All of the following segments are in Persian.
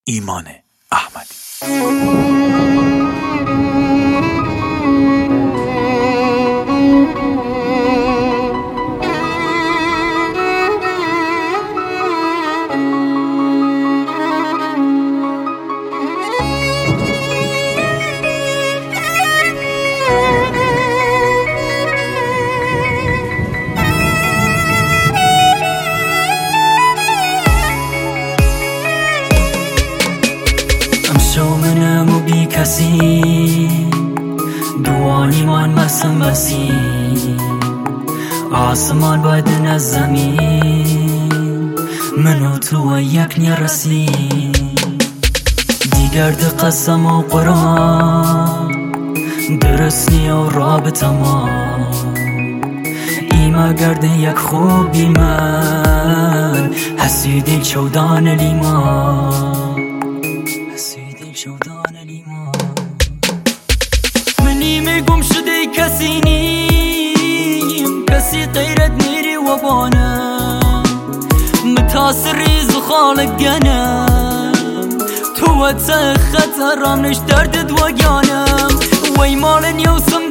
ایمان احمدی. منم و بی کسی دوانیمان مسمسی آسمان باید از زمین من و تو یک نرسی دیگر ده قسم و قرآن درست نی و رابط ما ایما گرده یک خوبی من حسی دل چودان لیمان منی میگم شده کسی نیم کسی غیرت نیری و بانم متاثر ریز و خالق گنم تو خطرم نش دردت و گانم وی مال نیوسم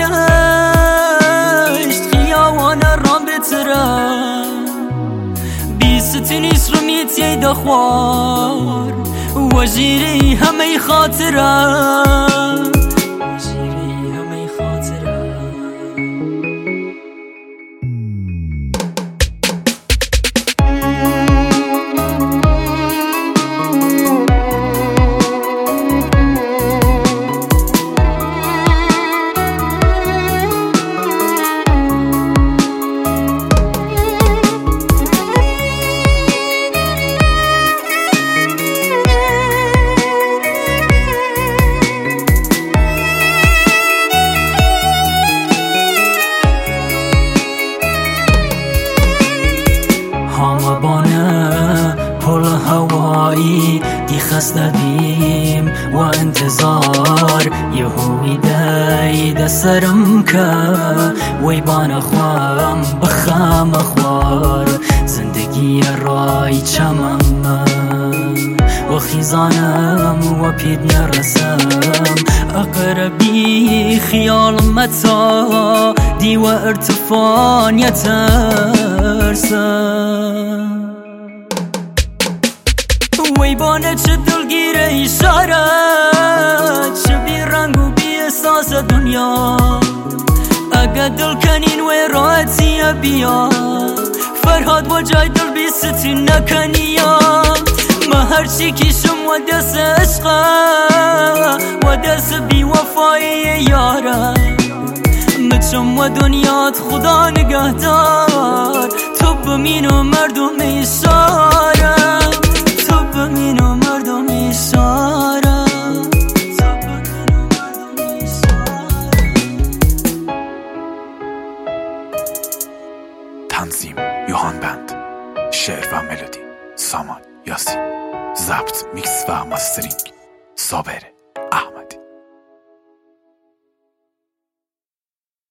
دمدشت خیاوانا رام بترم بیستی نیست رو میتی دخوار وجیری همه خاطرم پل هوایی دی خسته بیم و انتظار یهوی دای سرم که وی بان خوام بخام خوار زندگی رای چمم و خیزانم و پید نرسم اقربی خیال متا دی و ارتفاع نترسم وی بانه چه دلگیر اشاره چه بی رنگ و بی احساس دنیا اگه دل کنین وی راحتی بیا فرهاد و جای دل بی ستی نکنیا ما هرچی کشم و دست عشقه و دست بی وفایی یاره مچم و دنیات خدا نگهدار تو بمین و مردم اشاره بمین و مردم اشاره تنظیم یوهان بند، شعر و ملودی سامان یاسین، ضبط میکس و ماسترینگ صابره.